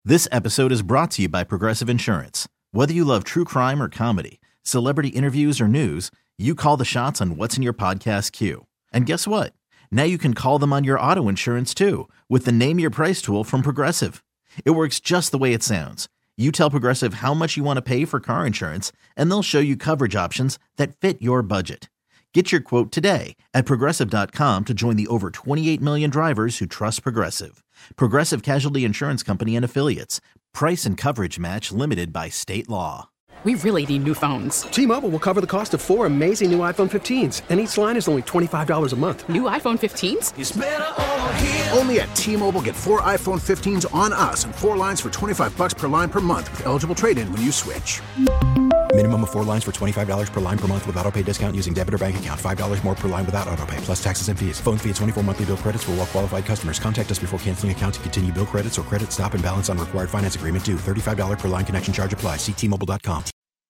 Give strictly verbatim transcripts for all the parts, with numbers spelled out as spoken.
This episode is brought to you by Progressive Insurance. Whether you love true crime or comedy, celebrity interviews or news, you call the shots on what's in your podcast queue. And guess what? Now you can call them on your auto insurance too with the Name Your Price tool from Progressive. It works just the way it sounds. You tell Progressive how much you want to pay for car insurance, and they'll show you coverage options that fit your budget. Get your quote today at Progressive dot com to join the over twenty-eight million drivers who trust Progressive. Progressive Casualty Insurance Company and Affiliates. Price and coverage match limited by state law. We really need new phones. T-Mobile will cover the cost of four amazing new iPhone fifteens, and each line is only twenty-five dollars a month. New iPhone fifteens? It's better over here. Only at T-Mobile, get four iPhone fifteens on us and four lines for twenty-five bucks per line per month with eligible trade-in when you switch. Minimum of four lines for twenty-five dollars per line per month with autopay discount using debit or bank account. five dollars more per line without autopay, plus taxes and fees. Phone fee at twenty-four monthly bill credits for well-qualified customers. Contact us before canceling account to continue bill credits or credit stop and balance on required finance agreement due. thirty-five dollars per line connection charge applies. See T Mobile dot com.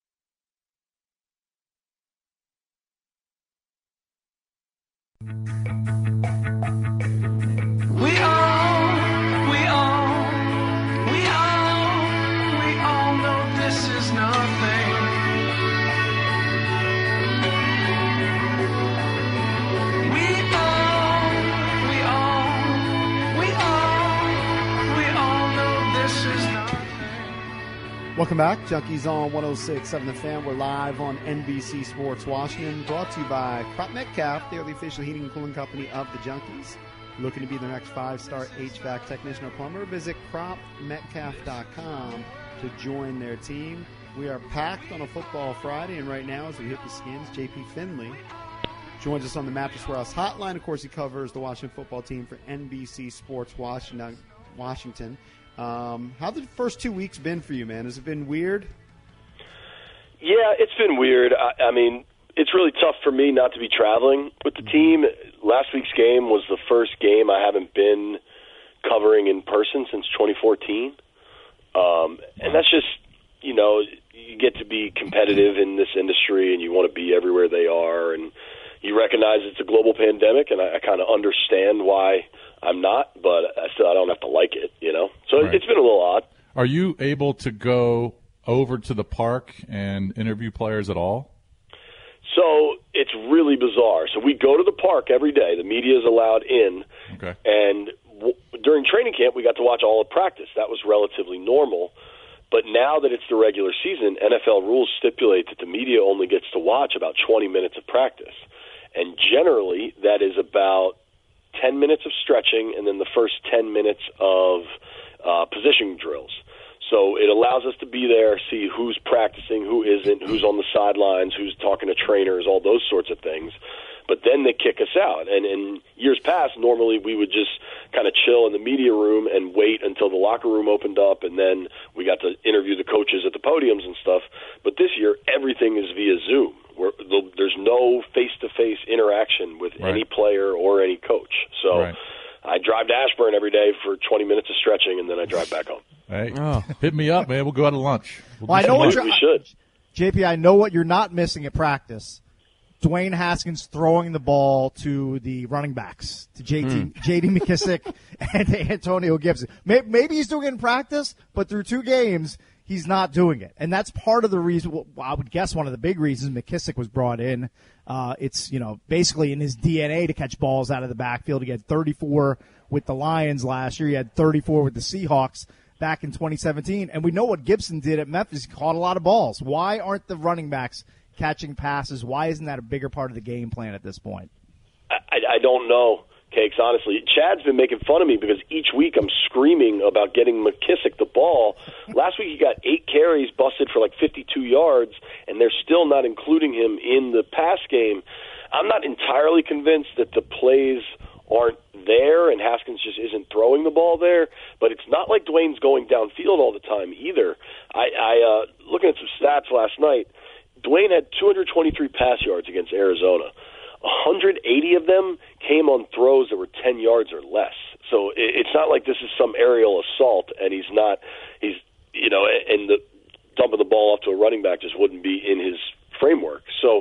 We all, we all, we all, we all know this is nothing. We all, we all, we all, we all know this is nothing. Welcome back. Junkies on one oh six point seven The Fan. We're live on N B C Sports Washington, brought to you by Crop Metcalf. They're the official heating and cooling company of the Junkies. Looking to be the next five-star H V A C technician or plumber? Visit crop metcalf dot com to join their team. We are packed on a football Friday, and right now, as we hit the skins, J P Finley joins us on the Mattress Warehouse hotline. Of course, he covers the Washington football team for N B C Sports Washington. Washington. Um, how the first two weeks been for you, man? Has it been weird? Yeah, it's been weird. I, I mean, it's really tough for me not to be traveling with the team. Last week's game was the first game I haven't been covering in person since twenty fourteen. Um, and that's just, you know, you get to be competitive in this industry and you want to be everywhere they are. And you recognize it's a global pandemic, and I, I kind of understand why I'm not, but I still I don't have to like it, you know. So right. It's been a little odd. Are you able to go over to the park and interview players at all? So it's really bizarre. So we go to the park every day. The media is allowed in. Okay. And w- during training camp, we got to watch all of practice. That was relatively normal. But now that it's the regular season, N F L rules stipulate that the media only gets to watch about twenty minutes of practice. And generally, that is about ten minutes of stretching and then the first ten minutes of uh, position drills. So it allows us to be there, see who's practicing, who isn't, who's on the sidelines, who's talking to trainers, all those sorts of things. But then they kick us out. And in years past, normally we would just kind of chill in the media room and wait until the locker room opened up, and then we got to interview the coaches at the podiums and stuff. But this year, everything is via Zoom. Where there's no face-to-face interaction with right. any player or any coach. So right. I drive to Ashburn every day for twenty minutes of stretching, and then I drive back home. Hey, oh. Hit me up, man. We'll go out to lunch. We'll well, I know what you're, we should. J P, I know what you're not missing at practice. Dwayne Haskins throwing the ball to the running backs, to J D, mm. J D McKissick and Antonio Gibson. Maybe he's doing it in practice, but through two games, he's not doing it. And that's part of the reason, well, I would guess one of the big reasons McKissick was brought in. Uh, it's, you know, basically in his D N A to catch balls out of the backfield. He had thirty-four with the Lions last year. He had thirty-four with the Seahawks back in twenty seventeen. And we know what Gibson did at Memphis. He caught a lot of balls. Why aren't the running backs catching passes? Why isn't that a bigger part of the game plan at this point? I, I don't know, Cakes, honestly. Chad's been making fun of me because each week I'm screaming about getting McKissick the ball. Last week he got eight carries, busted for like fifty-two yards, and they're still not including him in the pass game. I'm not entirely convinced that the plays aren't there and Haskins just isn't throwing the ball there, but it's not like Dwayne's going downfield all the time either. I, I uh, looking at some stats last night, Dwayne had two hundred twenty-three pass yards against Arizona. one hundred eighty of them came on throws that were ten yards or less. So it's not like this is some aerial assault, and he's not, he's, you know, and the dumping the ball off to a running back just wouldn't be in his framework. So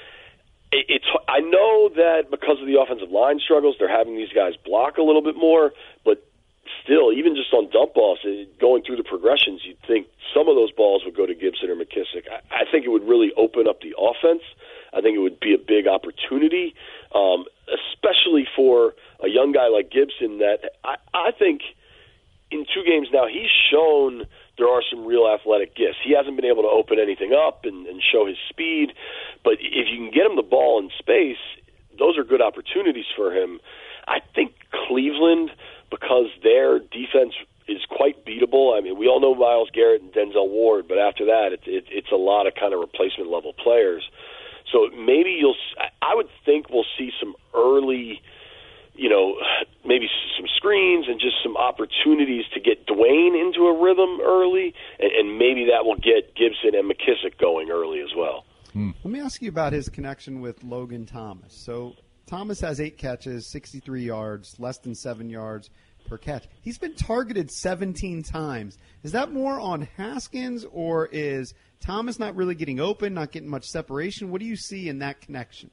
it's, I know that because of the offensive line struggles, they're having these guys block a little bit more, but still, even just on dump offs, going through the progressions, you'd think some of those balls would go to Gibson or McKissick. I, I think it would really open up the offense. I think it would be a big opportunity, um, especially for a young guy like Gibson that I, I think in two games now he's shown there are some real athletic gifts. He hasn't been able to open anything up and, and show his speed, but if you can get him the ball in space, those are good opportunities for him. I think Cleveland, because their defense is quite beatable. I mean, we all know Myles Garrett and Denzel Ward, but after that, it, it, it's a lot of kind of replacement level players. So maybe you'll. I would think we'll see some early, you know, maybe some screens and just some opportunities to get Dwayne into a rhythm early, and, and maybe that will get Gibson and McKissick going early as well. Hmm. Let me ask you about his connection with Logan Thomas. So Thomas has eight catches, sixty-three yards, less than seven yards per catch. He's been targeted seventeen times. Is that more on Haskins, or is Thomas not really getting open, not getting much separation? What do you see in that connection?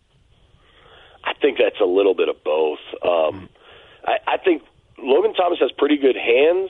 I think that's a little bit of both. Um, I, I think Logan Thomas has pretty good hands,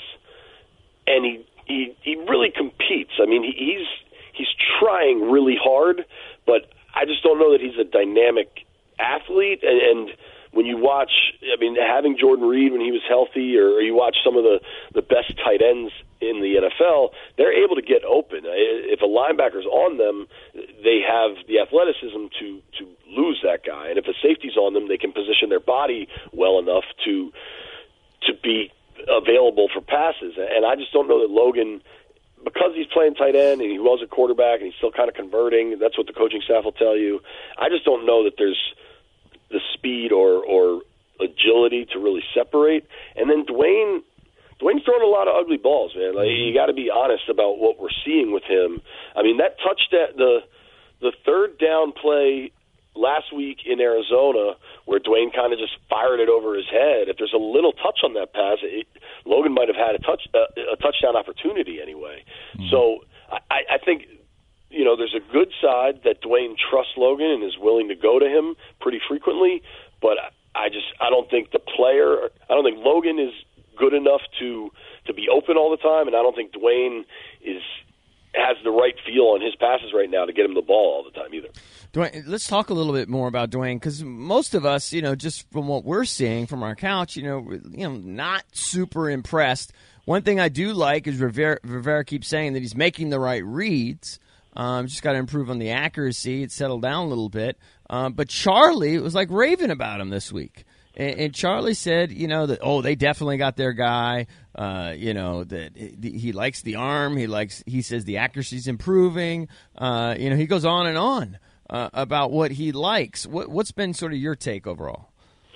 and he he, he really competes. I mean, he, he's he's trying really hard, but I just don't know that he's a dynamic athlete. And, and when you watch, I mean, having Jordan Reed when he was healthy, or, or you watch some of the, the best tight ends in the N F L, they're able to get open. If a linebacker's on them, they have the athleticism to, to lose that guy. And if a safety's on them, they can position their body well enough to to be available for passes. And I just don't know that Logan, because he's playing tight end and he was a quarterback and he's still kind of converting, that's what the coaching staff will tell you. I just don't know that there's the speed or, or agility to really separate. And then Dwayne, Dwayne's throwing a lot of ugly balls, man. Like, you got to be honest about what we're seeing with him. I mean, that touchdown, the the third down play last week in Arizona, where Dwayne kind of just fired it over his head. If there's a little touch on that pass, it, Logan might have had a touch uh, a touchdown opportunity anyway. Mm-hmm. So I, I think, you know, there's a good side that Dwayne trusts Logan and is willing to go to him pretty frequently, but I just I don't think the player, I don't think Logan is good enough to to be open all the time, and I don't think Dwayne is has the right feel on his passes right now to get him the ball all the time either. Dwayne, let's talk a little bit more about Dwayne, because most of us, you know, just from what we're seeing from our couch, you know, you know, not super impressed. One thing I do like is Rivera, Rivera keeps saying that he's making the right reads. Um, just got to improve on the accuracy. It settled down a little bit. Um, but Charlie was like raving about him this week. And, and Charlie said, you know, that, oh, they definitely got their guy. Uh, you know, that he, he likes the arm. He likes. He says the accuracy's improving. Uh, you know, he goes on and on uh, about what he likes. What, what's been sort of your take overall?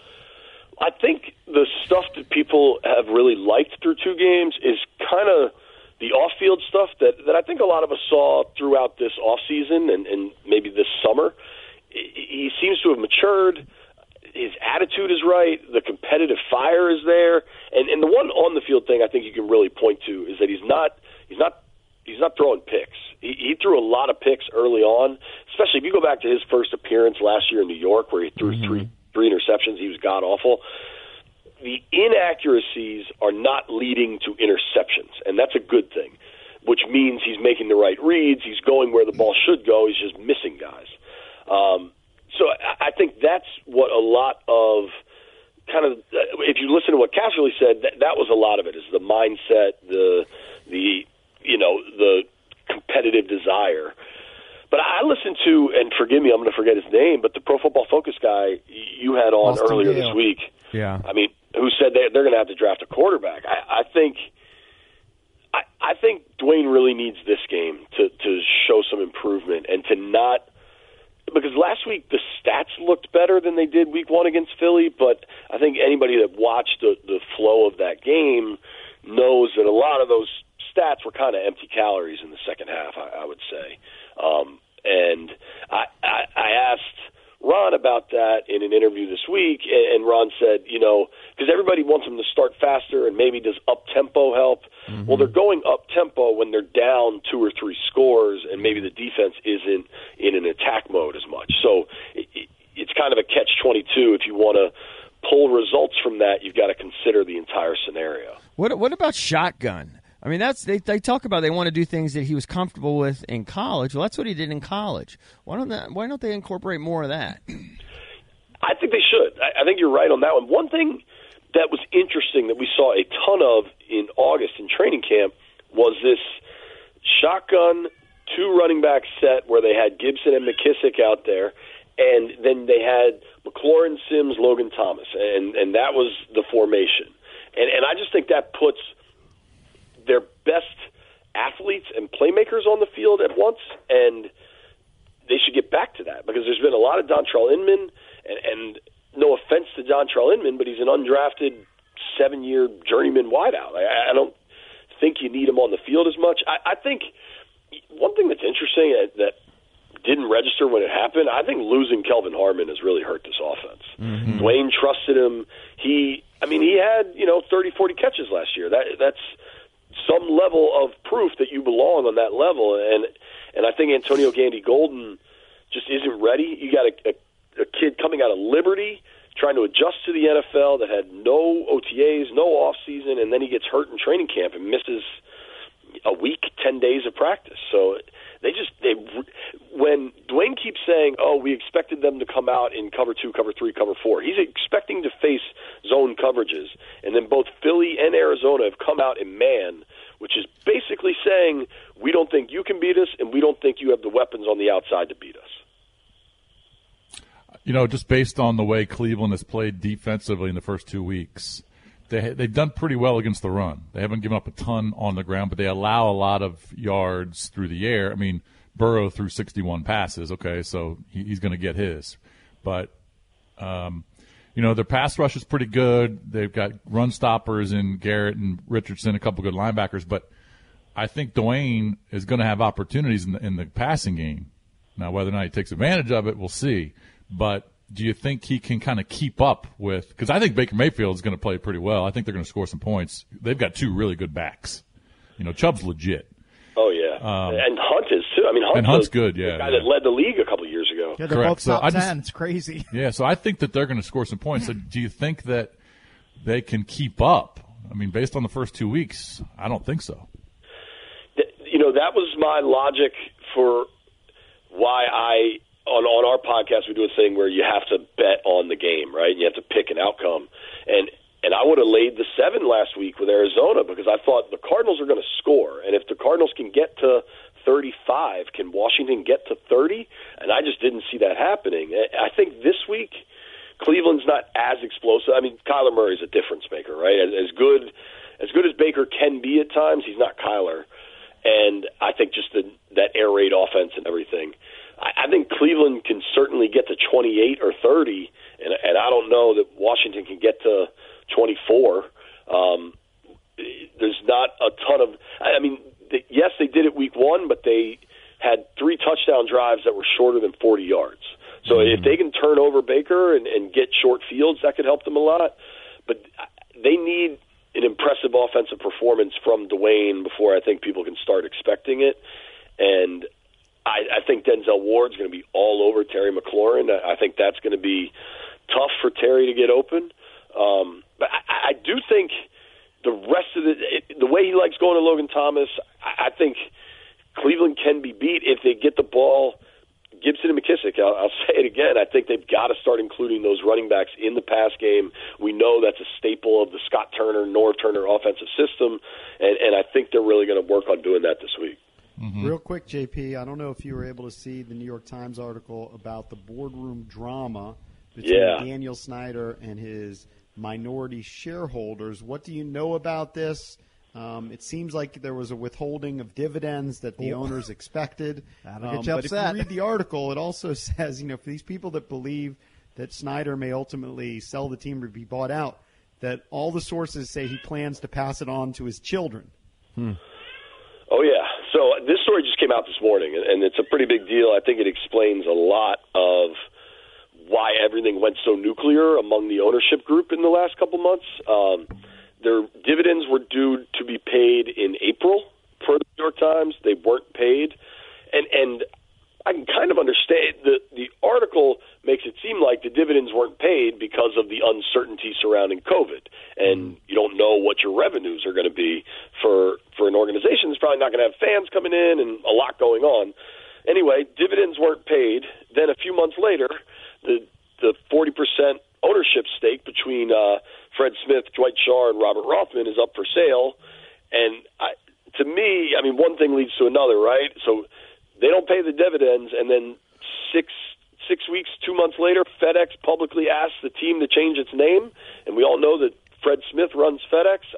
I think the stuff that people have really liked through two games is kind of the off-field stuff that, that I think a lot of us saw throughout this offseason and, and maybe this summer. He seems to have matured. His attitude is right. The competitive fire is there, and and the one on the field thing I think you can really point to is that he's not he's not he's not throwing picks. He, he threw a lot of picks early on, especially if you go back to his first appearance last year in New York, where he threw mm-hmm. three three interceptions. He was god awful. The inaccuracies are not leading to interceptions, and that's a good thing, which means he's making the right reads. He's going where the ball should go. He's just missing guys. Um, So I think that's what a lot of kind of, if you listen to what Casserly said, that, that was a lot of it, is the mindset, the, the you know, the competitive desire. But I listened to, and forgive me, I'm going to forget his name, but the Pro Football Focus guy you had on Austin earlier Gale. this week. Yeah. I mean, who said they, they're going to have to draft a quarterback. I, I think I, I think Dwayne really needs this game to, to show some improvement and to not, because last week the stats looked better than they did week one against Philly, but I think anybody that watched the, the flow of that game knows that a lot of those stats were kind of empty calories in the second half, I, I would say. Um, and I, I, I asked Ron about that in an interview this week, and, and Ron said, you know, because everybody wants them to start faster, and maybe does up-tempo help? Mm-hmm. Well, they're going up-tempo when they're down two or three scores, and maybe the defense isn't in an attack mode as much. So it, it, it's kind of a catch twenty-two if you want to pull results from that, you've got to consider the entire scenario. What What about shotgun? I mean, that's they, they talk about they want to do things that he was comfortable with in college. Well, that's what he did in college. Why don't that, Why don't they incorporate more of that? I think they should. I, I think you're right on that one. One thing that was interesting that we saw a ton of in August in training camp was this shotgun two running back set where they had Gibson and McKissick out there, and then they had McLaurin, Sims, Logan Thomas, and, and that was the formation. And, and I just think that puts their best athletes and playmakers on the field at once, and they should get back to that because there's been a lot of Dontrell Inman, and, and no offense to Dontrell Inman, but he's an undrafted seven-year journeyman wideout. I, I don't think you need him on the field as much. I, I think one thing that's interesting that, that didn't register when it happened, I think losing Kelvin Harmon has really hurt this offense. Mm-hmm. Dwayne trusted him. He, I mean, he had, you know, thirty, forty catches last year. That That's some level of proof that you belong on that level. And and I think Antonio Gandy Golden just isn't ready. You got a, a, a kid coming out of Liberty trying to adjust to the N F L that had no O T As, no off season, and then he gets hurt in training camp and misses a week, ten days of practice. So they just they when Dwayne keeps saying, "Oh, we expected them to come out in cover two, cover three, cover four," he's expecting to face zone coverages, and then both Philly and Arizona have come out in man, which is basically saying we don't think you can beat us, and we don't think you have the weapons on the outside to beat us. You know, just based on the way Cleveland has played defensively in the first two weeks, they, they've done pretty well against the run. They haven't given up a ton on the ground, but they allow a lot of yards through the air. I mean, Burrow threw sixty-one passes. Okay, so he, he's going to get his. But, um, you know, their pass rush is pretty good. They've got run stoppers in Garrett and Richardson, a couple good linebackers. But I think Dwayne is going to have opportunities in the, in the passing game. Now, whether or not he takes advantage of it, we'll see. But do you think he can kind of keep up with – because I think Baker Mayfield is going to play pretty well. I think they're going to score some points. They've got two really good backs. You know, Chubb's legit. Oh, yeah. Um, and Hunt is, too. I mean, Hunt's, and Hunt's a, good, yeah. the guy yeah. that led the league a couple of years ago. Yeah, they're Correct. both top so I just, ten. It's crazy. Yeah, so I think that they're going to score some points. So do you think that they can keep up? I mean, based on the first two weeks, I don't think so. You know, that was my logic for why I – On, on our podcast, we do a thing where you have to bet on the game, right? You have to pick an outcome. And and I would have laid the seven last week with Arizona because I thought the Cardinals are going to score. And if the Cardinals can get to thirty-five, can Washington get to thirty? And I just didn't see that happening. I think this week, Cleveland's not as explosive. I mean, Kyler Murray's a difference maker, right? As good as good as Baker can be at times, he's not Kyler. And I think just the, that air raid offense and everything. I think Cleveland can certainly get to twenty-eight or thirty, and, and I don't know that Washington can get to twenty-four. Um, there's not a ton of – I mean, they, yes, they did it week one, but they had three touchdown drives that were shorter than forty yards. So mm-hmm. if they can turn over Baker and, and get short fields, that could help them a lot. But they need an impressive offensive performance from Dwayne before I think people can start expecting it. And – I, I think Denzel Ward's going to be all over Terry McLaurin. I, I think that's going to be tough for Terry to get open. Um, but I, I do think the rest of the it, the way he likes going to Logan Thomas, I, I think Cleveland can be beat if they get the ball. Gibson and McKissick, I'll, I'll say it again, I think they've got to start including those running backs in the pass game. We know that's a staple of the Scott Turner, Norv Turner offensive system, and, and I think they're really going to work on doing that this week. Mm-hmm. Real quick, J P, I don't know if you were able to see the New York Times article about the boardroom drama between yeah. Daniel Snyder and his minority shareholders. What do you know about this? Um, it seems like there was a withholding of dividends that the oh. owners expected. That'll um, get you but upset. if you read the article, it also says, you know, for these people that believe that Snyder may ultimately sell the team or be bought out, that all the sources say he plans to pass it on to his children. Hmm. Oh, yeah. So this story just came out this morning, and it's a pretty big deal. I think it explains a lot of why everything went so nuclear among the ownership group in the last couple months. Um, their dividends were due to be paid in April per the New York Times. They weren't paid. And, and I can kind of understand the, the article makes it seem like the dividends weren't paid because of the uncertainty surrounding COVID, and you don't know what your revenues are going to be for for an organization that's probably not going to have fans coming in and a lot going on. Anyway, dividends weren't paid. Then a few months later, the the forty percent ownership stake between uh, Fred Smith, Dwight Scharr, and Robert Rothman is up for sale. And I, to me, I mean, one thing leads to another, right? So they don't pay the dividends, and then six six weeks, two months later, FedEx publicly asks the team to change its name, and we all know that Fred Smith runs FedEx.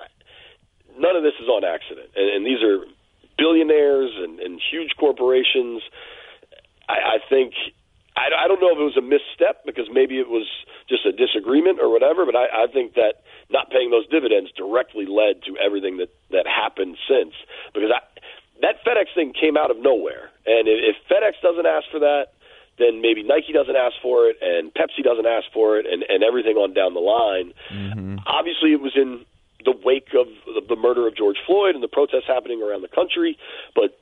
None of this is on accident, and, and these are billionaires and, and huge corporations. I, I think I, I don't know if it was a misstep because maybe it was just a disagreement or whatever, but I, I think that not paying those dividends directly led to everything that, that happened since. Because I, that FedEx thing came out of nowhere, and if, if FedEx doesn't ask for that, then maybe Nike doesn't ask for it, and Pepsi doesn't ask for it, and, and everything on down the line. Mm-hmm. Obviously, it was in the wake of the murder of George Floyd and the protests happening around the country, but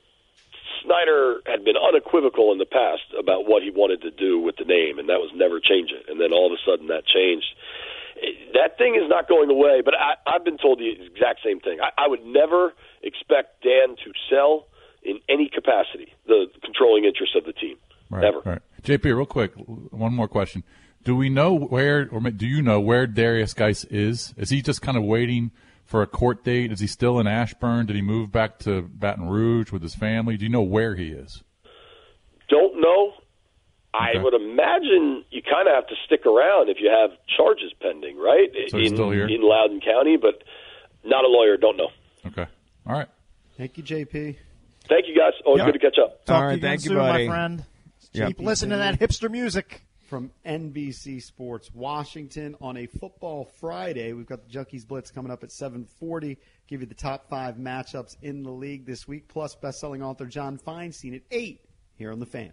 Snyder had been unequivocal in the past about what he wanted to do with the name, and that was never change it. And then all of a sudden that changed. That thing is not going away, but I, I've been told the exact same thing. I, I would never expect Dan to sell in any capacity the controlling interest of the team. Right, Never. Right. J P, real quick, one more question. Do we know where, or do you know where Darius Geis is? Is he just kind of waiting for a court date? Is he still in Ashburn? Did he move back to Baton Rouge with his family? Do you know where he is? Don't know. Okay. I would imagine you kind of have to stick around if you have charges pending, right? So he's in, still here? in Loudoun County, but not a lawyer. Don't know. Okay. All right. Thank you, J P. Thank you, guys. Always Yep. good to catch up. Talk All to right, you again thank you, soon, buddy. my friend. Yep. Keep listening to that hipster music. From N B C Sports Washington on a Football Friday. We've got the Junkies Blitz coming up at seven forty. Give you the top five matchups in the league this week, plus best-selling author John Feinstein at eight here on The Fan.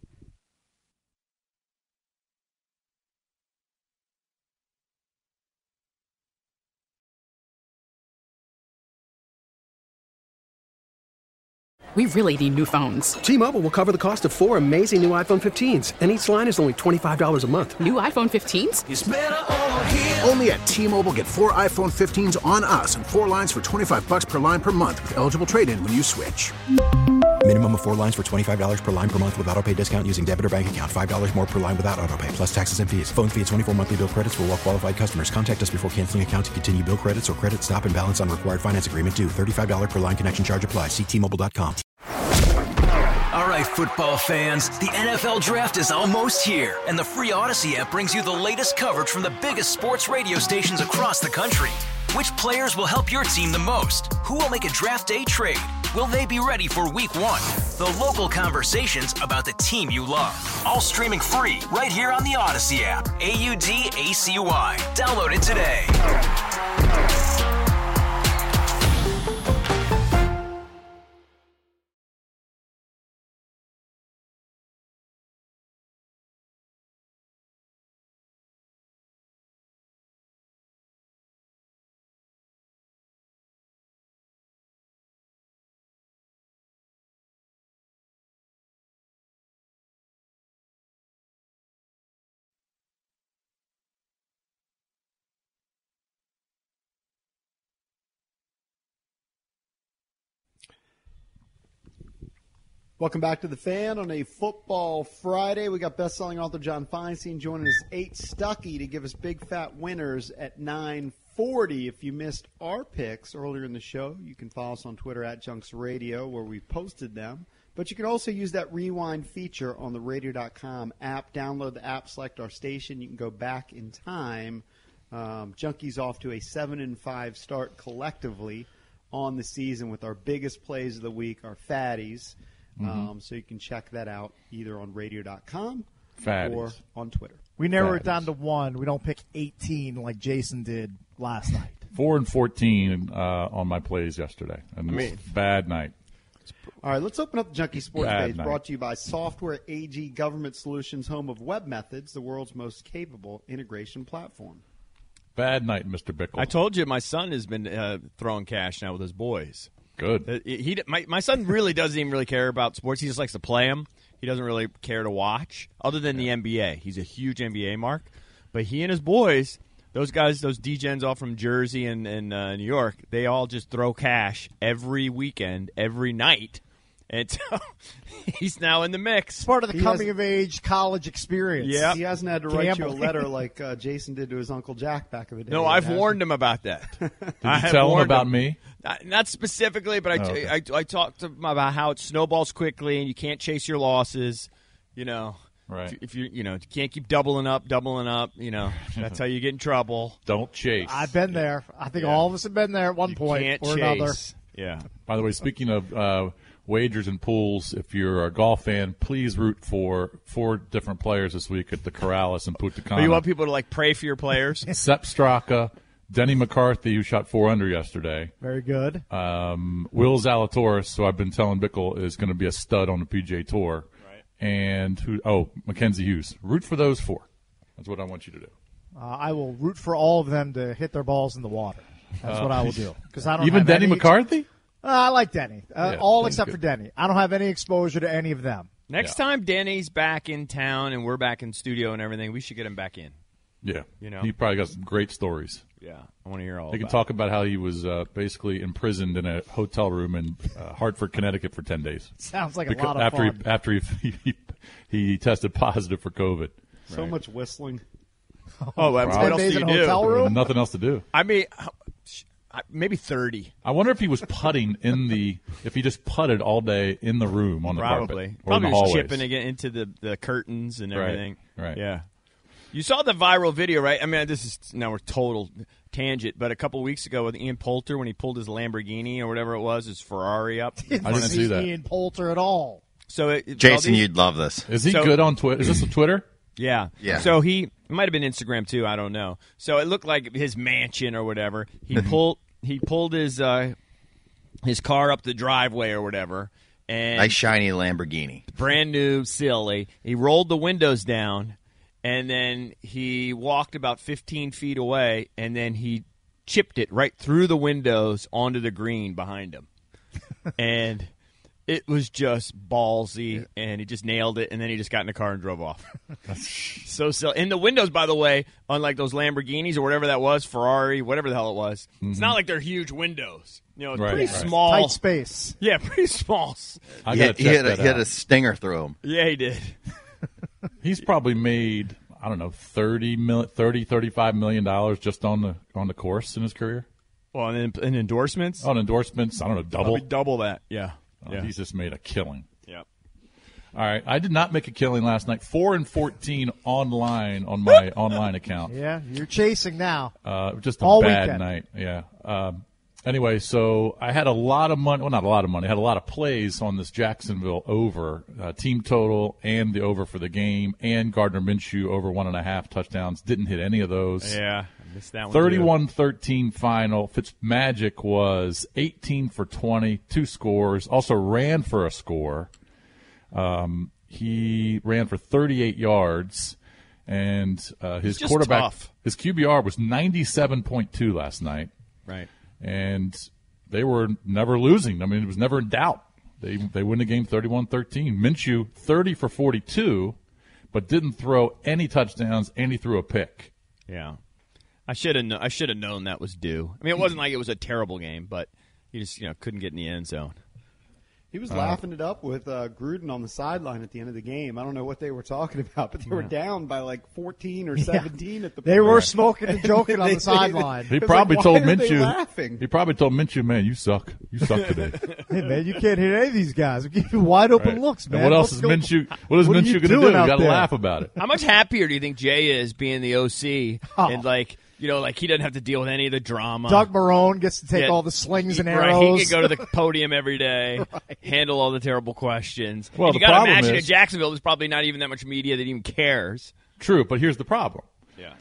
We really need new phones. T-Mobile will cover the cost of four amazing new iPhone fifteens, and each line is only twenty-five dollars a month. New iPhone fifteens? It's better over here. Only at T-Mobile, get four iPhone fifteens on us and four lines for twenty-five bucks per line per month with eligible trade-in when you switch. Minimum of four lines for twenty-five dollars per line per month with autopay discount using debit or bank account. five dollars more per line without autopay, plus taxes and fees. Phone fee at twenty-four monthly bill credits for well-qualified customers. Contact us before canceling account to continue bill credits or credit stop and balance on required finance agreement due. thirty-five dollars per line connection charge applies. See T Mobile dot com. All right, football fans, the N F L Draft is almost here, and the free Odyssey app brings you the latest coverage from the biggest sports radio stations across the country. Which players will help your team the most? Who will make a draft day trade? Will they be ready for week one? The local conversations about the team you love. All streaming free right here on the Odyssey app. A U D A C Y. Download it today. Welcome back to The Fan on a Football Friday. We got best-selling author John Feinstein joining us, eight Stuckey, to give us big fat winners at nine forty. If you missed our picks earlier in the show, you can follow us on Twitter at Junks Radio, where we posted them. But you can also use that rewind feature on the radio dot com app. Download the app, select our station. You can go back in time. Um, Junkies off to a seven and five start collectively on the season with our biggest plays of the week, our fatties. Mm-hmm. Um, so you can check that out either on radio dot com Fatties. or on Twitter. We narrow it Fatties. down to one. We don't pick eighteen like Jason did last night. Four and fourteen uh, on my plays yesterday. And I mean- bad night. All right, let's open up the Junkie Sports Bad page, night. brought to you by Software A G Government Solutions, home of Web Methods, the world's most capable integration platform. Bad night, Mister Bickle. I told you my son has been uh, throwing cash now with his boys. Good. Uh, he my my son really doesn't even really care about sports. He just likes to play them. he doesn't really care to watch, other than the N B A. He's a huge N B A mark. But he and his boys, those guys, those D-gens all from Jersey and, and uh, New York, they all just throw cash every weekend, every night. And so he's now in the mix. It's part of the He coming has- of age college experience. Yeah. He hasn't had to write you a Gambling. letter like uh, Jason did to his Uncle Jack back in the day. No, I've warned him about that. Did you tell him about me? Not, not specifically, but I, Oh, okay. I, I talked to him about how it snowballs quickly and you can't chase your losses. You know, Right. if, if you you know you can't keep doubling up, doubling up. You know, that's how you get in trouble. Don't chase. I've been there. I think Yeah. all of us have been there at one You point can't or chase. another. Yeah. By the way, speaking of uh, wagers and pools, if you're a golf fan, please root for four different players this week at the Corrales and Punta But Cana. you want people to like pray for your players? Sepp Straka, Denny McCarthy, who shot four under yesterday. Very good. Um, Will Zalatoris, who I've been telling Bickle is going to be a stud on the P G A Tour. Right. And who? Oh, Mackenzie Hughes. Root for those four. That's what I want you to do. Uh, I will root for all of them to hit their balls in the water. That's Uh, what I will do. Because I don't even have Denny any McCarthy. Uh, I like Denny. Uh, Yeah, all Denny's except good. for Denny. I don't have any exposure to any of them. Next time Denny's back in town and we're back in studio and everything, we should get him back in. Yeah, You know? he probably got some great stories. Yeah, I want to hear all He can about talk about how he was uh, basically imprisoned in a hotel room in uh, Hartford, Connecticut, for ten days. Sounds like a Because lot of after fun. He, after he, he he tested positive for COVID. So much whistling. Oh, what ten else days do in you a do? hotel room? Nothing else to do. I mean, how- I- maybe thirty. I wonder if he was putting in the if he just putted all day in the room on the Probably. carpet or Probably in the was hallways. chipping again into the, the curtains and Right, everything. right. Yeah. You saw the viral video, right? I mean, this is now we're total tangent, but a couple weeks ago with Ian Poulter when he pulled his Lamborghini or whatever it was, his Ferrari up. I didn't see that. Ian Poulter at all. So it, it- all Jason, these- you'd love this. Is he So- good on Twitter? Is this a Twitter? Yeah. Yeah. So he it might have been Instagram too. I don't know. So it looked like his mansion or whatever. He pulled he pulled his uh, his car up the driveway or whatever, and Nice shiny Lamborghini. brand new, silly. He rolled the windows down, and then he walked about fifteen feet away, and then he chipped it right through the windows onto the green behind him, and. It was just ballsy, and he just nailed it, and then he just got in the car and drove off. so silly. And the windows, by the way, unlike those Lamborghinis or whatever that was, Ferrari, whatever the hell it was, it's not like they're huge windows. You know, it's Right, pretty right. small. Tight space. Yeah, pretty small. I He got hit, to he, check hit a, that hit out. a stinger through him. Yeah, he did. He's probably made I don't know thirty, mil, thirty thirty-five million dollars just on the on the course in his career. Well, and, and endorsements? On endorsements, I don't know, double. Probably double that. Yeah. Oh, yeah. He's just made a killing. Yep. All right, I did not make a killing last night. Four and fourteen online on my online account. Yeah, you're chasing now. Uh, just a All bad weekend. night. Yeah. Um, anyway, so I had a lot of money. Well, not a lot of money. I had a lot of plays on this Jacksonville over uh, team total and the over for the game and Gardner Minshew over one and a half touchdowns. Didn't hit any of those. Yeah. I missed that one. thirty-one thirteen final. Fitzmagic was eighteen for twenty, two scores. Also ran for a score. Um, he ran for thirty-eight yards, and uh, his It's just quarterback, tough. his Q B R was ninety-seven point two last night. Right. And they were never losing. I mean, it was never in doubt. They they win the game thirty-one thirteen. Minshew, thirty for forty-two, but didn't throw any touchdowns, and he threw a pick. Yeah. I should have. Kn- I should have known that was due. I mean, it wasn't like it was a terrible game, but he just you know couldn't get in the end zone. He was Uh, laughing it up with uh, Gruden on the sideline at the end of the game. I don't know what they were talking about, but they were down by like fourteen or seventeen at the They point. were smoking and joking on They- the sideline. He It's probably like, why told are they Minshew. laughing? He probably told Minshew, "Man, you suck. You suck today." Hey, man, you can't hit any of these guys. We give you wide open Right. looks, And man. what else What's is going- Minshew? What is what are Minshew you going to do? doing You out got to there? laugh about it. How much happier do you think Jay is being the O C Oh. and like you know like he doesn't have to deal with any of the drama? Doug Marone gets to take Yeah. all the slings and Right, arrows. he could go to the podium every day, handle all the terrible questions. Well, and the you got to problem imagine is- at Jacksonville, there's probably not even that much media that even cares. True, but here's the problem. Yeah.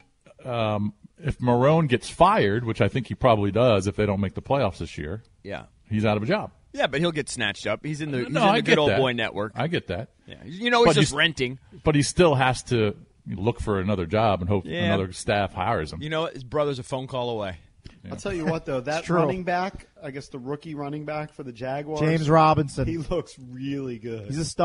Um, if Marone gets fired, which I think he probably does if they don't make the playoffs this year, Yeah. he's out of a job. Yeah, but he'll get snatched up. He's in the, he's no, in the I good get old that. boy network. I get that. Yeah. You know, he's But just you- renting. But he still has to look for another job and hope Yeah. another staff hires him. You know, what? His brother's a phone call away. I'll tell you what, though, that true. running back, I guess the rookie running back for the Jaguars, James Robinson. he looks really good. He's a stud.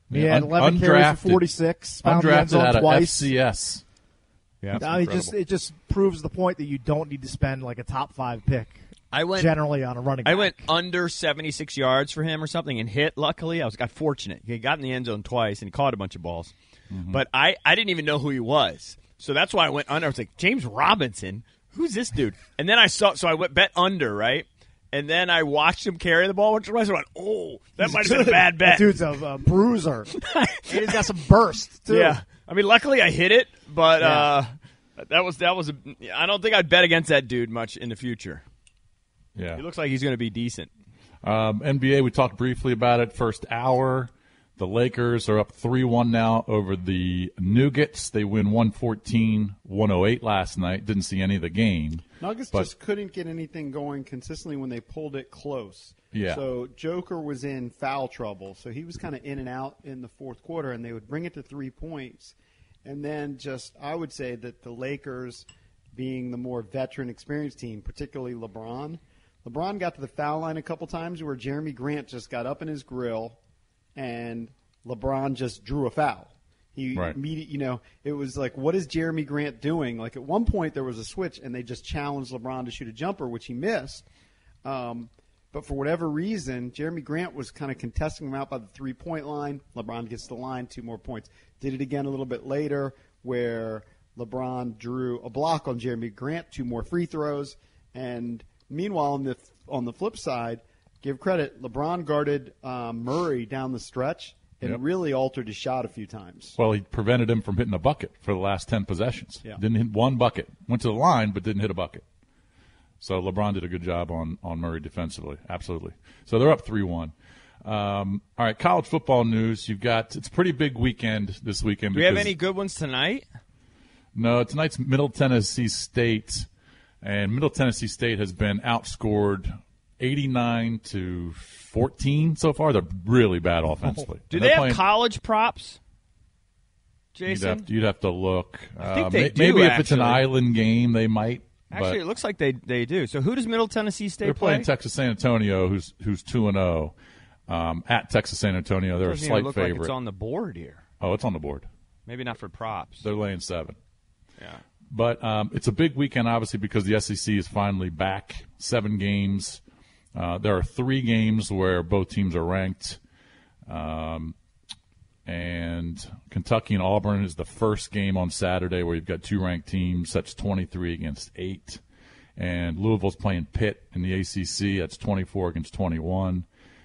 He had Un- eleven carries for undrafted. forty-six. Found the end Undrafted zone out of twice. F C S. Yeah, No, it just it just proves the point that you don't need to spend like a top five pick. I went generally on a running back. I went under seventy-six yards for him or something and hit. Luckily, I was got fortunate. He got in the end zone twice and he caught a bunch of balls. Mm-hmm. But I, I didn't even know who he was. So that's why I went under. I was like, James Robinson? Who's this dude? And then I saw, so I went bet under, right? And then I watched him carry the ball, which was like, oh, that He's might have been a good. bad bet. That dude's a, a bruiser. And he's got some burst, too. Yeah. I mean, luckily I hit it, but Yeah. uh, that was, that was, a, I don't think I'd bet against that dude much in the future. Yeah. He looks like he's going to be decent. Um, N B A, we talked briefly about it. First hour, the Lakers are up three one now over the Nuggets. They win one fourteen one oh eight last night. Didn't see any of the game. Nuggets but, just couldn't get anything going consistently when they pulled it close. Yeah. So Joker was in foul trouble. So he was kind of in and out in the fourth quarter, and they would bring it to three points. And then just I would say that the Lakers, being the more veteran, experienced team, particularly LeBron, LeBron got to the foul line a couple times where Jeremy Grant just got up in his grill and LeBron just drew a foul. He Right. immediate, you know, it was like, what is Jeremy Grant doing? Like at one point there was a switch and they just challenged LeBron to shoot a jumper, which he missed. Um, but for whatever reason, Jeremy Grant was kind of contesting him out by the three-point line. LeBron gets the line, two more points. Did it again a little bit later where LeBron drew a block on Jeremy Grant, two more free throws, and meanwhile, on the on the flip side, give credit, LeBron guarded um, Murray down the stretch and Yep. really altered his shot a few times. Well, he prevented him from hitting a bucket for the last ten possessions. Yeah. Didn't hit one bucket. Went to the line, but didn't hit a bucket. So LeBron did a good job on, on Murray defensively. Absolutely. So they're up three one. Um, all right, college football news. You've got, it's a pretty big weekend this weekend. Do we have because- any good ones tonight? No, tonight's Middle Tennessee State, and Middle Tennessee State has been outscored eighty-nine to fourteen so far. They're really bad offensively. Do And they they're have playing- college props, You'd Jason? have, to, you'd have to look. I think Uh, they may- do, Maybe if it's an actually. island game, they might. Actually, but it looks like they, they do. So who does Middle Tennessee State they're play? playing Texas San Antonio, who's who's two and zero um, at Texas San Antonio. They're a Doesn't even slight look favorite. like it's on the board here. Oh, it's on the board. Maybe not for props. They're laying seven. Yeah. But um, it's a big weekend, obviously, because the S E C is finally back. Seven games. Uh, there are three games where both teams are ranked. Um, and Kentucky and Auburn is the first game on Saturday where you've got two ranked teams. That's twenty-three against eight. And Louisville's playing Pitt in the A C C. That's twenty-four against twenty-one.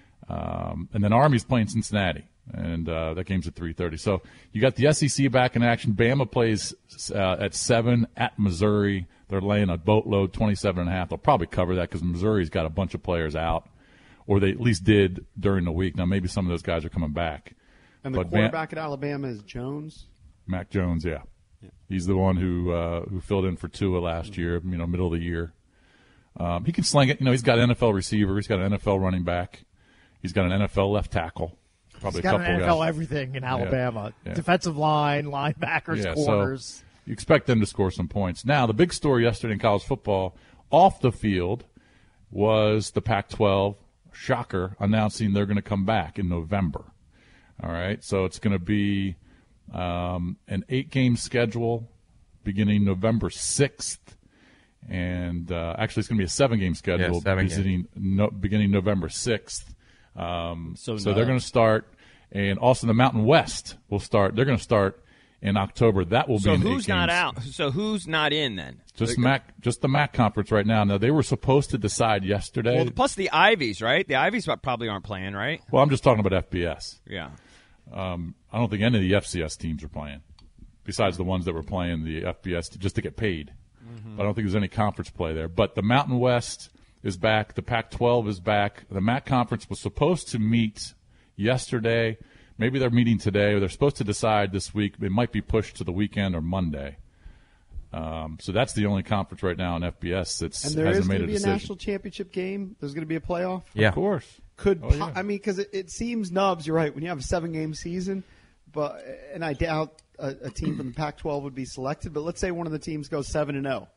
Um, and then Army's playing Cincinnati. And uh, that game's at three thirty. So you got the S E C back in action. Bama plays uh, at seven at Missouri. They're laying a boatload, twenty-seven and a half. They'll probably cover that because Missouri's got a bunch of players out, or they at least did during the week. Now maybe some of those guys are coming back. And the But quarterback at Alabama is Jones. Mac Jones, yeah. Yeah. He's the one who uh, who filled in for Tua last year, you know, middle of the year. Um, he can sling it. You know, he's got an N F L receiver. He's got an N F L running back. He's got an N F L left tackle. Probably He's got a an couple N F L guys. everything in Alabama. Yeah. Defensive line, linebackers, Yeah, corners. So you expect them to score some points. Now, the big story yesterday in college football off the field was the Pac twelve, shocker, announcing they're going to come back in November. All right, so it's going to be um, an eight-game schedule beginning November sixth. And uh, actually, it's going to be a seven-game schedule Yeah, seven beginning, no, beginning November sixth. Um, So so no. they're going to start. And also the Mountain West will start. They're going to start in October. That will So be in who's eight not games. out? So who's not in then? Just Mac, just the M A C conference right now. Now they were supposed to decide yesterday. Well, plus the Ivies, right? The Ivies probably aren't playing, right? Well, I'm just talking about F B S. Yeah. Um, I don't think any of the F C S teams are playing, besides the ones that were playing the F B S to, just to get paid. Mm-hmm. But I don't think there's any conference play there. But the Mountain West is back. The Pac twelve is back. The M A C conference was supposed to meet yesterday. Maybe they're meeting today, or they're supposed to decide this week. It might be pushed to the weekend or Monday. Um, so that's the only conference right now in F B S that And there hasn't is made going a to be a decision. national championship game. There's going to be a playoff. Yeah. Of course. Could Oh, po- yeah. I mean, because it, it seems nubs. You're right. When you have a seven game season, but and I doubt a, a team from the Pac twelve would be selected. But let's say one of the teams goes seven and zero.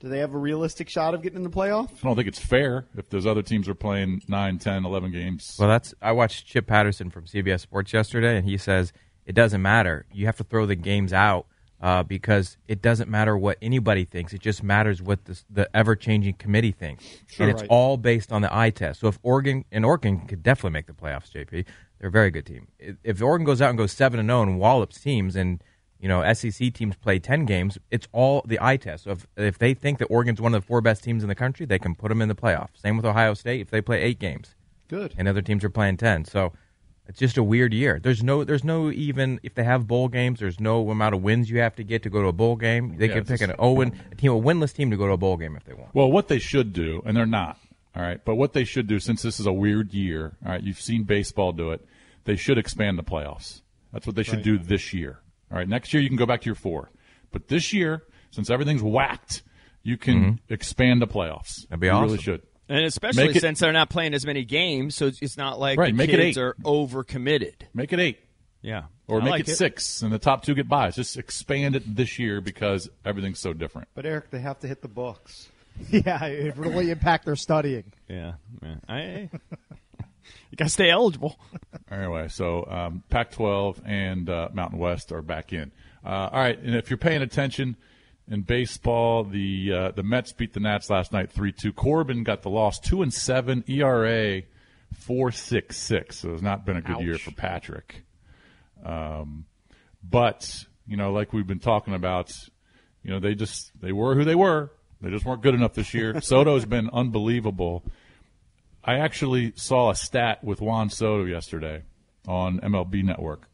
Do they have a realistic shot of getting in the playoff? I don't think it's fair if those other teams are playing nine, ten, eleven games. Well, that's I watched Chip Patterson from C B S Sports yesterday, and he says it doesn't matter. You have to throw the games out uh, because it doesn't matter what anybody thinks. It just matters what the, the ever-changing committee thinks. Sure, and it's right. all based on the eye test. So if Oregon, and Oregon could definitely make the playoffs, J P. They're a very good team. If Oregon goes out and goes seven and oh and wallops teams and you know, S E C teams play ten games. It's all the eye test. So if, if they think that Oregon's one of the four best teams in the country, they can put them in the playoffs. Same with Ohio State if they play eight games. Good. And other teams are playing ten. So it's just a weird year. There's no, there's no even if they have bowl games. There's no amount of wins you have to get to go to a bowl game. They Yeah, can pick it's an Owen, a team, a winless team to go to a bowl game if they want. Well, what they should do, and they're not, all right, but what they should do, since this is a weird year, all right, you've seen baseball do it, they should expand the playoffs. That's what they should Right. do this year. All right, next year you can go back to your four. But this year, since everything's whacked, you can Mm-hmm. expand the playoffs. That'd be you awesome. really should. And especially Make it- since they're not playing as many games, so it's it's not like Right, the make it kids eight. are overcommitted. Make it eight. Yeah. Or I make like it, six, and the top two get buys. Just expand it this year because everything's so different. But, Eric, they have to hit the books. Yeah, it really impact their studying. Yeah. yeah. I, you got to stay eligible. Anyway, so um, Pac twelve and uh, Mountain West are back in. Uh, all right, and if you're paying attention in baseball, the uh, the Mets beat the Nats last night three two. Corbin got the loss, two and seven, E R A four six six. So it's not been a good Ouch. year for Patrick. Um, but you know, like we've been talking about, you know, they just they were who they were. They just weren't good enough this year. Soto's been unbelievable. I actually saw a stat with Juan Soto yesterday on M L B Network.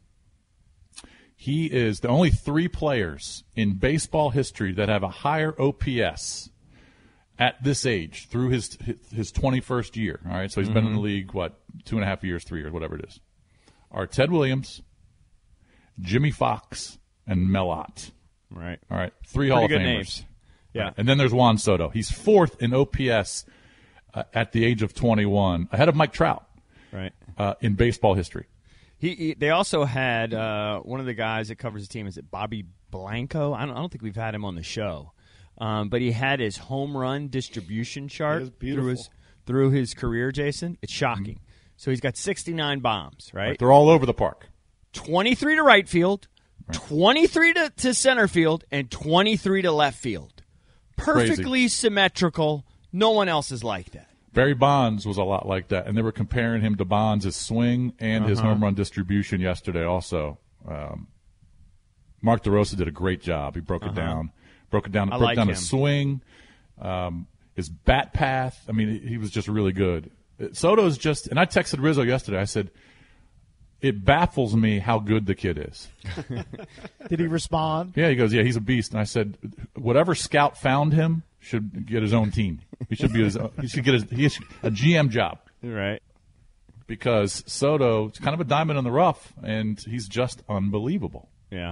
He is the only three players in baseball history that have a higher O P S at this age through his his twenty-first year. All right, so he's been in the league, what, two and a half years, three years, whatever it is, are Ted Williams, Jimmy Fox, and Mel Ott. Right. All right, three Hall of Pretty good Famers. names. Yeah. Right. And then there's Juan Soto. He's fourth in O P S uh, at the age of twenty-one, ahead of Mike Trout. Right. Uh, in baseball history. He, he they also had uh, one of the guys that covers the team. Is it Bobby Blanco? I don't, I don't think we've had him on the show, um, but he had his home run distribution chart It is through beautiful. his through his career. Jason, it's shocking. Mm-hmm. So he's got sixty-nine bombs. Right, They're all over the park. twenty-three to right field, twenty-three to, to center field, and twenty-three to left field. Perfectly Crazy. symmetrical. No one else is like that. Barry Bonds was a lot like that, and they were comparing him to Bonds' swing and his Uh-huh. home run distribution yesterday also. Um, Mark DeRosa did a great job. He broke it Uh-huh. down. Broke it down, I broke like down him. his swing, um, his bat path. I mean, he was just really good. Soto's just, and I texted Rizzo yesterday. I said, it baffles me how good the kid is. Did he respond? Yeah, he goes, yeah, he's a beast. And I said, whatever scout found him should get his own team. He should be his. He should get his. He should, a G M job. Right. Because Soto is kind of a diamond in the rough, and he's just unbelievable. Yeah.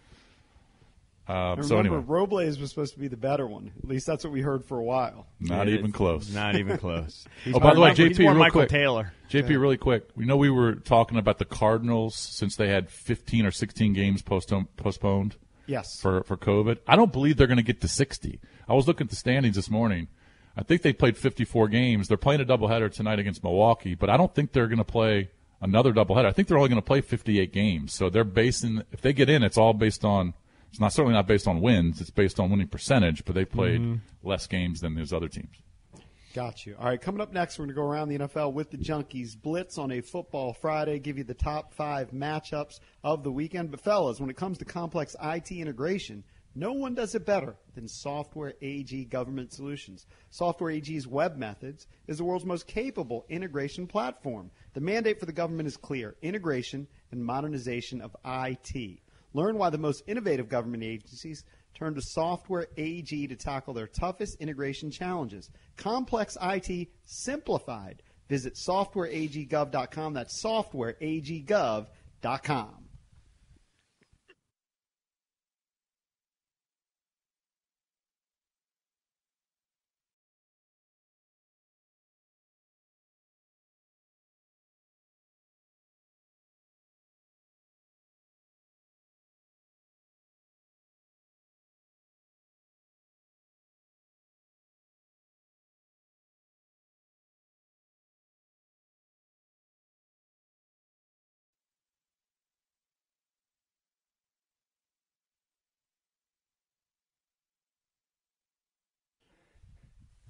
Uh, I so remember anyway, Robles was supposed to be the better one. At least that's what we heard for a while. not Yeah, even it's close. Not even close. He's Oh, by more the way, Michael- J he's P, more real Michael quick. Taylor. J P, really quick. We know we were talking about the Cardinals since they had fifteen or sixteen games postponed, postponed Yes. for for COVID. I don't believe they're going to get to sixty. I was looking at the standings this morning. I think they played fifty-four games. They're playing a doubleheader tonight against Milwaukee, but I don't think they're going to play another doubleheader. I think they're only going to play fifty-eight games. So they're basing, if they get in, it's all based on, it's not certainly not based on wins. It's based on winning percentage, but they played Mhm. less games than those other teams. Got you. All right, coming up next, we're going to go around the N F L with the Junkies Blitz on a Football Friday, give you the top five matchups of the weekend. But, fellas, when it comes to complex I T integration, no one does it better than Software A G Government Solutions. Software A G's Web Methods is the world's most capable integration platform. The mandate for the government is clear: integration and modernization of I T. Learn why the most innovative government agencies turn to Software A G to tackle their toughest integration challenges. Complex I T simplified. Visit software a g gov dot com. That's software a g gov dot com.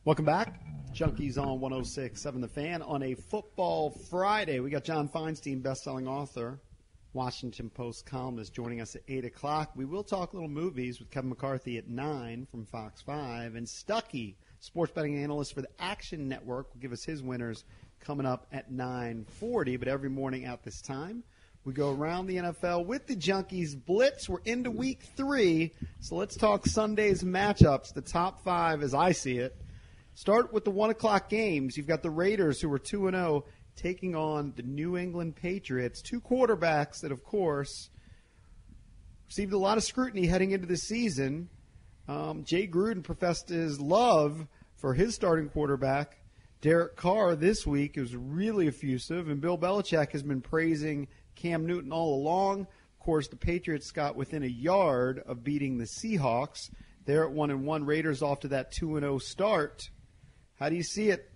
Welcome back. Junkies on one oh six point seven The Fan on a Football Friday. We got John Feinstein, best-selling author, Washington Post columnist, joining us at eight o'clock. We will talk little movies with Kevin McCarthy at nine from Fox five. And Stuckey, sports betting analyst for the Action Network, will give us his winners coming up at nine forty. But every morning at this time, we go around the N F L with the Junkies Blitz. We're into week three, so let's talk Sunday's matchups, the top five as I see it. Start with the one o'clock games. You've got the Raiders, who are two and oh, taking on the New England Patriots. Two quarterbacks that, of course, received a lot of scrutiny heading into the season. Um, Jay Gruden professed his love for his starting quarterback, Derek Carr, this week. It was really effusive, and Bill Belichick has been praising Cam Newton all along. Of course, the Patriots got within a yard of beating the Seahawks. They're at one and one. Raiders off to that two and oh start. How do you see it?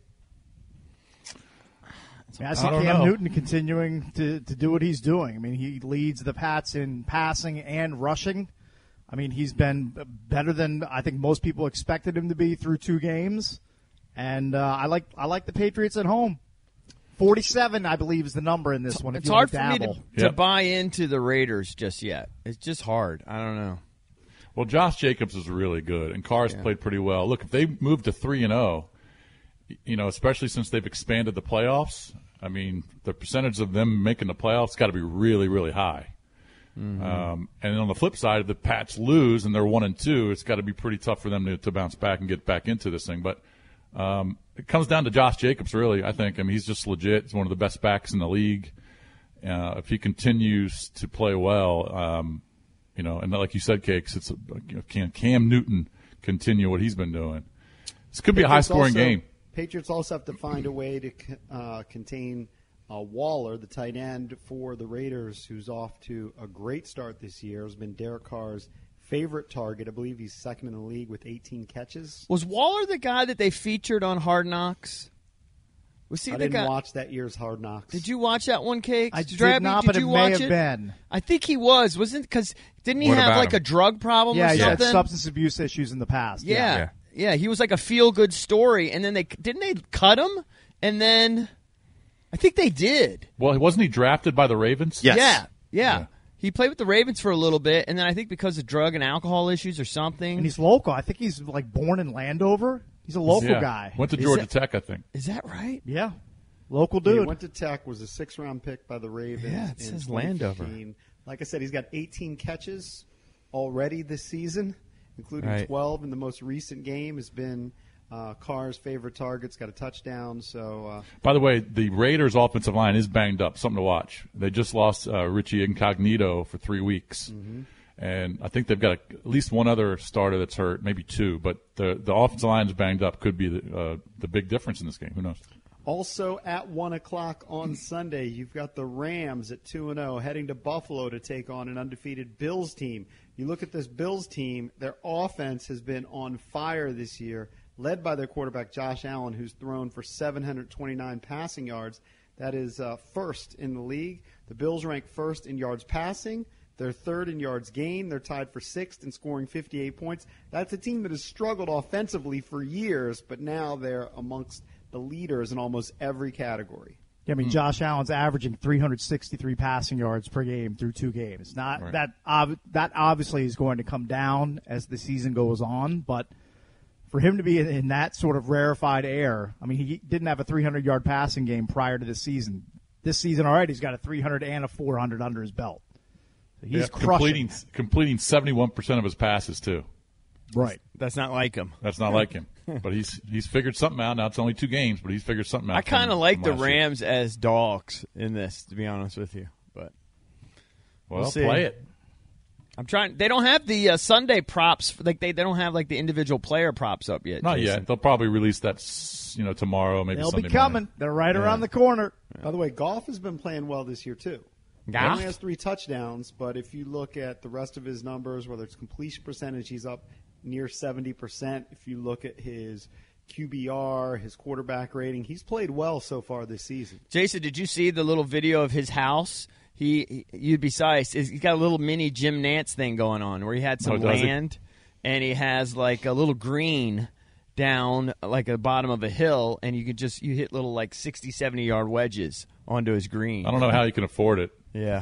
I, mean, I see I Cam know. Newton continuing to, to do what he's doing. I mean, he leads the Pats in passing and rushing. I mean, he's been better than I think most people expected him to be through two games. And uh, I like I like the Patriots at home. forty-seven, I believe, is the number in this one. It's hard for me to, to yep. buy into the Raiders just yet. It's just hard. I don't know. Well, Josh Jacobs is really good, and Carr's yeah. played pretty well. Look, if they move to three and zero, you know, especially since they've expanded the playoffs, I mean, the percentage of them making the playoffs got to be really, really high. Mm-hmm. Um, and then on the flip side, if the Pats lose and they're one and two, it's got to be pretty tough for them to, to bounce back and get back into this thing. But um, it comes down to Josh Jacobs, really. I think. I mean, he's just legit. He's one of the best backs in the league. Uh, if he continues to play well, um, you know, and like you said, Cakes, it's a, can Cam Newton continue what he's been doing? This could be a high-scoring game. Patriots also have to find a way to uh, contain uh, Waller, the tight end for the Raiders, who's off to a great start this year. Has been Derek Carr's favorite target. I believe he's second in the league with eighteen catches. Was Waller the guy that they featured on Hard Knocks? Was he I the didn't guy? watch that year's Hard Knocks. Did you watch that one, Cake? I did Drabby, not, did but you it watch may have it? been. I think he was. Wasn't because didn't he What have about like him? a drug problem Yeah, or he something? had substance abuse issues in the past. Yeah. Yeah. yeah. Yeah, he was like a feel-good story, and then they didn't they cut him, and then I think they did. Well, wasn't he drafted by the Ravens? Yes. Yeah, yeah, yeah. He played with the Ravens for a little bit, and then I think because of drug and alcohol issues or something. And he's local. I think he's like born in Landover. He's a local yeah. guy. Went to Is Georgia that, Tech, I think. Is that right? Yeah, local dude. He went to Tech, was a six-round pick by the Ravens. Yeah, it in says Landover. Like I said, he's got eighteen catches already this season, including right. twelve in the most recent game. Has been uh, Carr's favorite targets. Got a touchdown. So, uh, by the way, the Raiders' offensive line is banged up. Something to watch. They just lost uh, Richie Incognito for three weeks, mm-hmm. and I think they've got a, at least one other starter that's hurt, maybe two. But the the offensive line is banged up. Could be the uh, the big difference in this game. Who knows? Also at one o'clock on Sunday, you've got the Rams at two and oh heading to Buffalo to take on an undefeated Bills team. You look at this Bills team, their offense has been on fire this year, led by their quarterback Josh Allen, who's thrown for seven hundred twenty-nine passing yards. That is uh, first in the league. The Bills rank first in yards passing. They're third in yards gained. They're tied for sixth in scoring fifty-eight points. That's a team that has struggled offensively for years, but now they're amongst the leaders in almost every category. Yeah, I mean, mm. Josh Allen's averaging three hundred sixty-three passing yards per game through two games. Not right. that ob- that obviously is going to come down as the season goes on, but for him to be in, in that sort of rarefied air, I mean, he didn't have a three hundred-yard passing game prior to this season. This season already, he's got a three hundred and a four hundred under his belt. So he's yeah, crushing. Completing, completing seventy-one percent of his passes, too. Right. That's not like him. That's not like him. But he's he's figured something out. Now it's only two games, but he's figured something out. I kind of like the Rams year. as dogs in this, to be honest with you. But well, we'll see. play it. I'm trying. They don't have the uh, Sunday props. Like they, they don't have like the individual player props up yet. Not Jason. yet. They'll probably release that, you know, tomorrow, maybe They'll Sunday be coming. morning. They're right yeah. around the corner. Yeah. By the way, Goff has been playing well this year too. He only has three touchdowns, but if you look at the rest of his numbers, whether it's completion percentage, he's up near seventy percent. If you look at his Q B R, his quarterback rating, he's played well so far this season. Jason, did you see the little video of his house? He, he you'd be sized. He's got a little mini Jim Nantz thing going on where he had some oh, land, and he has like a little green down like a bottom of a hill, and you could just you hit little like sixty, seventy yard wedges onto his green. I don't know how you can afford it. Yeah.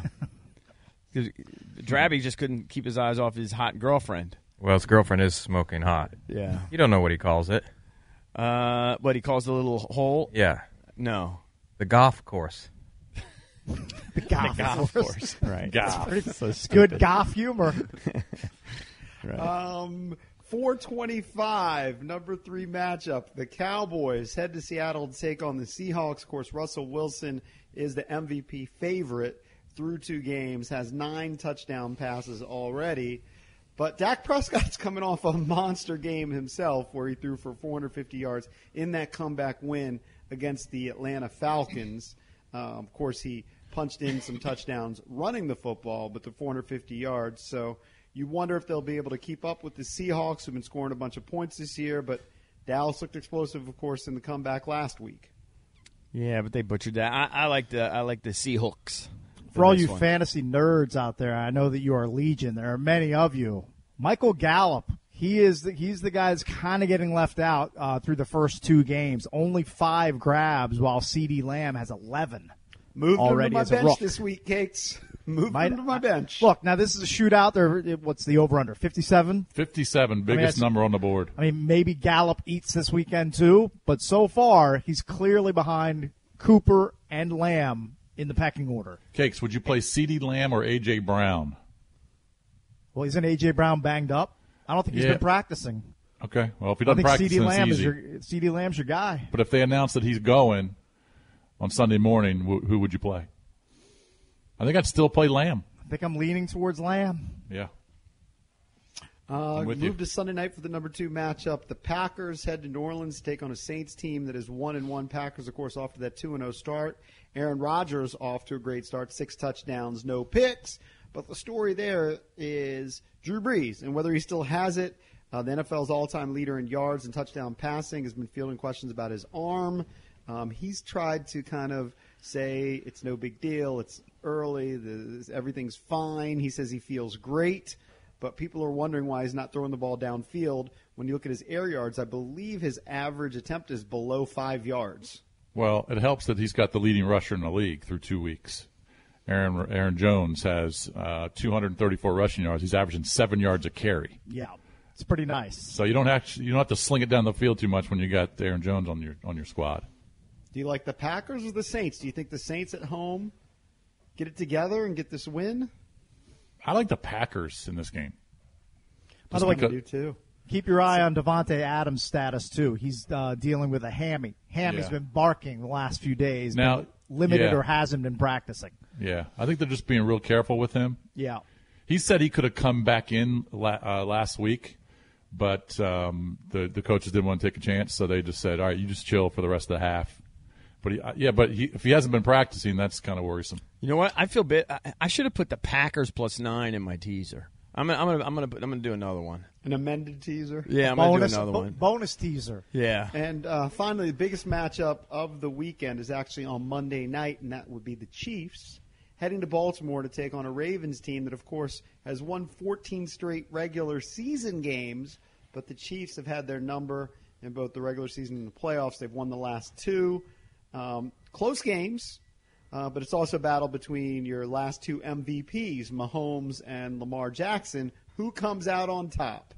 Drabby just couldn't keep his eyes off his hot girlfriend. Well, his girlfriend is smoking hot. Yeah. You don't know what he calls it. Uh, what he calls the little hole? Yeah. No. The golf course. The golf, The golf course. course. Right. That's pretty So good stupid. golf humor. Right. Um, four twenty-five, number three matchup. The Cowboys head to Seattle to take on the Seahawks. Of course, Russell Wilson is the M V P favorite through two games, has nine touchdown passes already. But Dak Prescott's coming off a monster game himself where he threw for four hundred fifty yards in that comeback win against the Atlanta Falcons. Uh, of course, he punched in some touchdowns running the football, but the four hundred fifty yards. So you wonder if they'll be able to keep up with the Seahawks, who've been scoring a bunch of points this year. But Dallas looked explosive, of course, in the comeback last week. Yeah, but they butchered that. I, I like the I like the Seahawks. For all this you one. fantasy nerds out there, I know that you are legion. There are many of you. Michael Gallup, he is the, he's the guy that's kind of getting left out uh, through the first two games. Only five grabs, while CeeDee Lamb has eleven. Moved already him to my as a bench rook. this week, Cakes. Moved Might- him to my bench. Look, now this is a shootout. There, what's the over under? Fifty-seven. fifty-seven, biggest that's- number on the board. I mean, maybe Gallup eats this weekend too, but so far he's clearly behind Cooper and Lamb in the pecking order. Cakes, would you play CeeDee Lamb or A J. Brown? Well, isn't A J. Brown banged up? I don't think he's Yeah. been practicing. Okay, well, if he I doesn't think practice, CeeDee then it's Lamb is easy. your CeeDee Lamb's your guy. But if they announce that he's going on Sunday morning, wh- who would you play? I think I'd still play Lamb. I think I'm leaning towards Lamb. Yeah. Uh, I'm with move you. to Sunday night for the number two matchup. The Packers head to New Orleans to take on a Saints team that is one and one. Packers, of course, off to that two and zero start. Aaron Rodgers off to a great start, six touchdowns, no picks. But the story there is Drew Brees and whether he still has it. Uh, the N F L's all-time leader in yards and touchdown passing has been fielding questions about his arm. Um, he's tried to kind of say it's no big deal, it's early, the, everything's fine. He says he feels great. But people are wondering why he's not throwing the ball downfield. When you look at his air yards, I believe his average attempt is below five yards. Well, it helps that he's got the leading rusher in the league through two weeks. Aaron Aaron Jones has uh, two hundred thirty-four rushing yards. He's averaging seven yards a carry. Yeah, it's pretty nice. So you don't have to, you don't have to sling it down the field too much when you got Aaron Jones on your on your squad. Do you like the Packers or the Saints? Do you think the Saints at home get it together and get this win? I like the Packers in this game. By the way, I do too. Keep your eye on Devontae Adams' status too. He's uh, dealing with a hammy. Hammy's Yeah. been barking the last few days. Now, but limited yeah. or hasn't been practicing. Yeah, I think they're just being real careful with him. Yeah. He said he could have come back in la- uh, last week, but um, the the coaches didn't want to take a chance, so they just said, "All right, you just chill for the rest of the half." But he, uh, yeah, but he, if he hasn't been practicing, that's kind of worrisome. You know what? I feel bit. I, I should have put the Packers plus nine in my teaser. I'm gonna, I'm gonna, I'm gonna, put, I'm gonna do another one. An amended teaser? Yeah, I'm bonus, gonna do another bo- one. bonus teaser. Yeah. And uh, finally, the biggest matchup of the weekend is actually on Monday night, and that would be the Chiefs heading to Baltimore to take on a Ravens team that, of course, has won fourteen straight regular season games, but the Chiefs have had their number in both the regular season and the playoffs. They've won the last two. Um, close games, uh, but it's also a battle between your last two M V Ps, Mahomes and Lamar Jackson. Who comes out on top?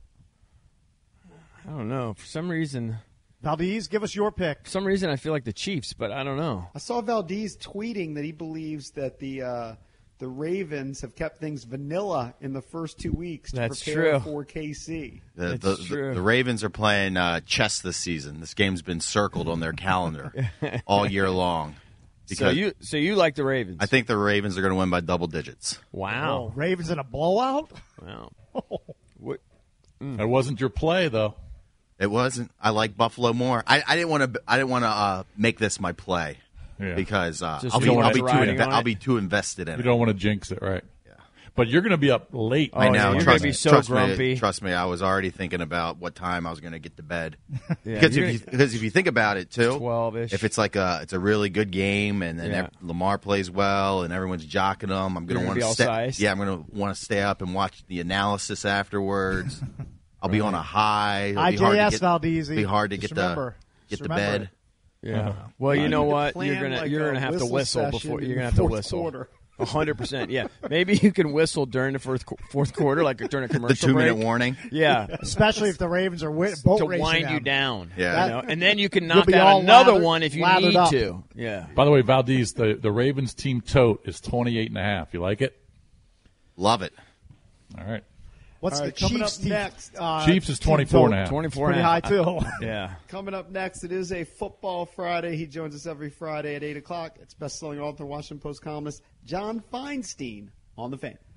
I don't know. For some reason, Valdez, give us your pick. for some reason, I feel like the Chiefs, but I don't know. I saw Valdez tweeting that he believes that the uh, the Ravens have kept things vanilla in the first two weeks to That's prepare true. for K C. The, That's the, true. the, the Ravens are playing uh, chess this season. This game's been circled on their calendar all year long. So you, so you like the Ravens? I think the Ravens are going to win by double digits. Wow. Oh, Ravens in a blowout? Wow. What? That wasn't your play, though. It wasn't. I like Buffalo more. I, I didn't want to. I didn't want to uh, make this my play Yeah. because uh, Just I'll, you be, don't I'll, want be it too riding inve- on I'll it? be too invested in You it. don't want to jinx it, right? But you're going to be up late. Oh, I yeah, know. you're trust gonna be me, so trust grumpy. Me, trust me. I was already thinking about what time I was going to get to bed. Yeah, because, you're if you, because if you think about it too, twelve-ish. if it's like a it's a really good game and then Yeah. ev- Lamar plays well and everyone's jocking him, I'm going You're to gonna want be to all stay. sized? Yeah, I'm going to want to stay up and watch the analysis afterwards. I'll be on a high. It'll be hard to I J S get, Valdez. Be hard to Just get the remember, get just the remember bed. it. Yeah. Well, you know what? You're plan gonna like you're a gonna have to whistle whistle session before in you're gonna the have to fourth whistle. quarter. A hundred percent. Yeah. Maybe you can whistle during the fourth fourth quarter, like during a commercial The two minute break. warning. Yeah. Especially if the Ravens are win- boat To racing wind them. you down. Yeah. You know? And then you can You'll knock be out all another lathered- one if you lathered need up. to. Yeah. By the way, Valdez, the, the Ravens team tote is twenty-eight and a half. You like it? Love it. All right. What's All the right, coming Chiefs up team? next? Uh, Chiefs is team twenty-four and a total? half. twenty-four Pretty and a high half. too. Yeah. Coming up next, it is a Football Friday. He joins us every Friday at eight o'clock. It's best-selling author, Washington Post columnist John Feinstein on The Fan.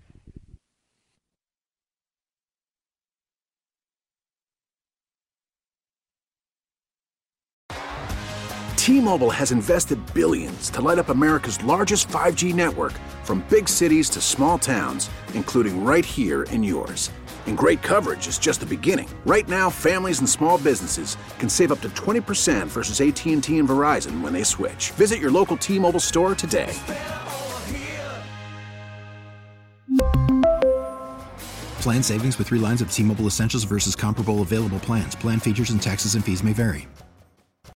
T-Mobile has invested billions to light up America's largest five G network, from big cities to small towns, including right here in yours. And great coverage is just the beginning. Right now, families and small businesses can save up to twenty percent versus A T and T and Verizon when they switch. Visit your local T-Mobile store today. Plan savings with three lines of T-Mobile Essentials versus comparable available plans. Plan features and taxes and fees may vary.